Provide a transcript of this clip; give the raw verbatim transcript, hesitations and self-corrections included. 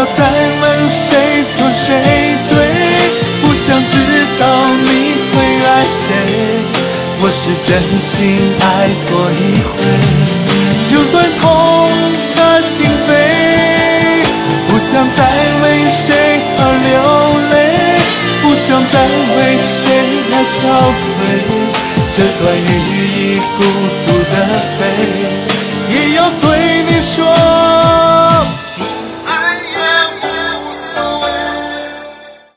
要再问谁错谁对，不想知道你会爱谁。我是真心爱过一回，就算痛彻心扉，不想再为谁而流泪，不想再为谁而憔悴。这段羽翼孤独的飞，